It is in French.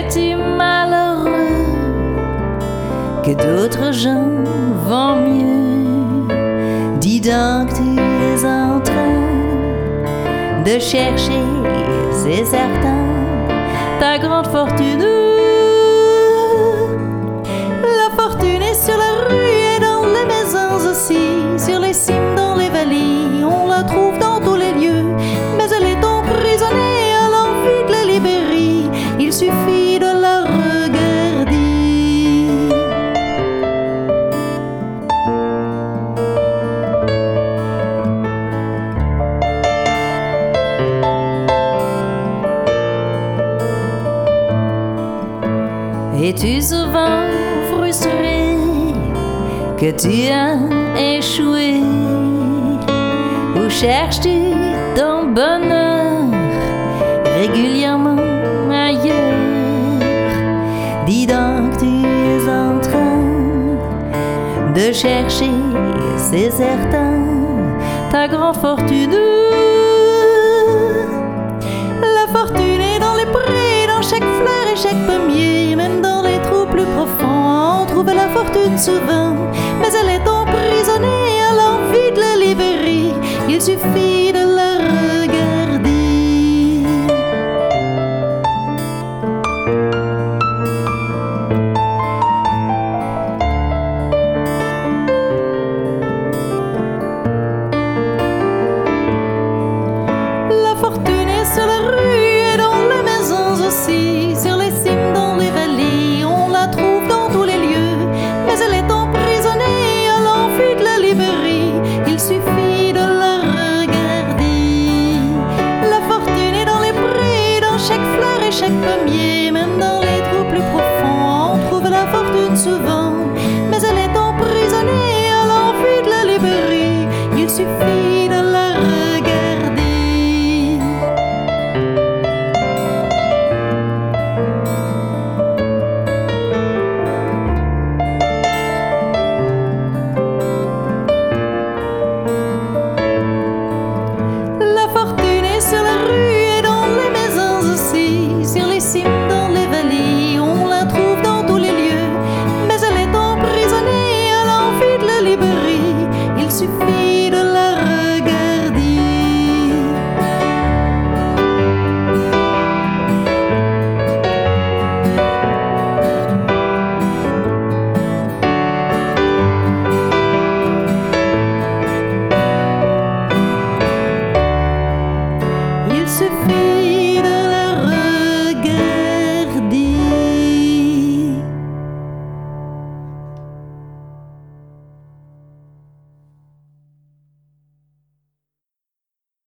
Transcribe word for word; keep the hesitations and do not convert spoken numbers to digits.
Es-tu malheureux que d'autres gens vont mieux? Dis donc, tu es en train de chercher, c'est certain, ta grande fortune. La fortune est sur la rue et dans les maisons aussi, sur les cimes, dans les vallées, on la trouve dans tous les lieux, mais elle est emprisonnée à l'envie de la libérer, il suffit de la regarder. Es-tu souvent frustré que tu as échoué? Ou cherches-tu ton bonheur régulièrement ailleurs? Dis donc, tu es en train de chercher, c'est certain, ta grande fortune. La fortune est dans les prés, dans chaque fleur et chaque pommier, même dans les trous plus profonds, on trouve la fortune souvent, mais elle est emprisonnée à l'envie de la libérer, il suffit de la regarder. La fortune est sur la rue et dans les maisons aussi, sur les cimes, dans les vallées, on la trouve dans tous les lieux, mais elle est emprisonnée à l'envie de la libérer, il suffit de la regarder. La fortune est dans les prés, dans chaque fleur et chaque pommier, même dans les trous plus profonds, on trouve la fortune souvent, mais elle est emprisonnée à l'envie de la libérer, il suffit